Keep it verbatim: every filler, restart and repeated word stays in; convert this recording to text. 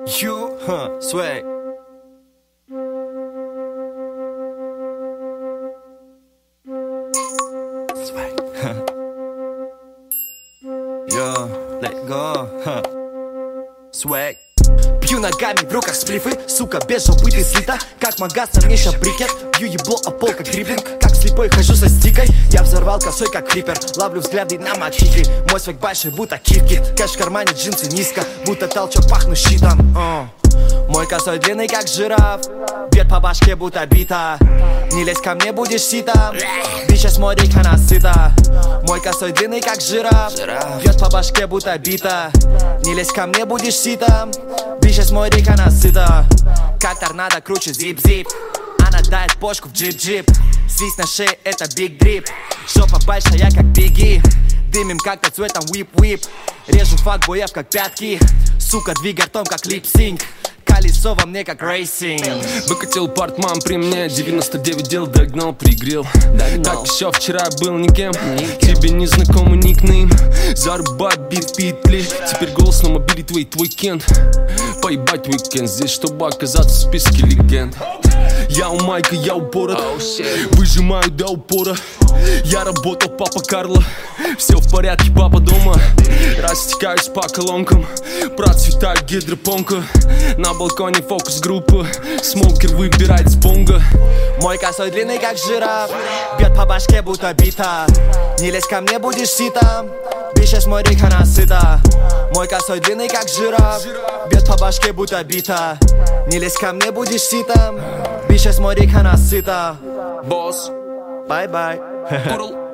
You, huh, swag. Swag. Yo, let go, huh. Swag. Бью ногами, в руках сплифы, сука, без жопы ты слита. Как магаз, на мне ща брикет. Бью ебло о пол, как дриблинг. Как слепой хожу со стикой. Я взорвал косой, как крипер. Ловлю взгляды на макхитри. Мой свек большой, будто кит-кит. Кэш в кармане, джинсы низко. Будто толчок, пахну щитом. uh. Мой косой длинный, как жираф. Бьет по башке, будто бита. Не лезь ко мне, будешь ситом. Ты сейчас смотри, она сыта. Мой косой длинный, как жираф. Бьет по башке, будто бита. Не лезь ко мне, будешь ситом. Ты сейчас смотри, она сыта. Как торнадо, круче зип-зип. Она дает бошку в джип-джип. Свист на шее, это биг дрип. Жопа большая, как биги. Дымим как-то цветом whip-whip. Режу факбоев, как пятки. Сука, двигай ртом, как лип-синк. Колесо во мне, как рейсинг. Выкатил портман при мне, девяносто девять дел догнал, пригрел. Так еще вчера был никем, тебе незнакомый никнейм. Зарубай бит в петли, теперь голос на мобиле твой, твой кент. Поебать уикенд, здесь чтобы оказаться в списке легенд. Я у Майка, я у Борот, выжимаю до упора. Я работал, папа Карло. Все в порядке, папа дома. Растекаюсь по колонкам. Процветаю гидропонка. На балконе фокус-группа. Смокер выбирает с бонга. Мой косой длинный, как жираф. Бьет по башке, будто бита. Не лезь ко мне, будешь ситом. Ты сейчас смотри, она сыта. Мой косой длинный, как жираф. Бьет по башке, будто бита. Не лезь ко мне, будешь ситом. Ты сейчас смотри, она сыта. Босс. Bye bye. Курл.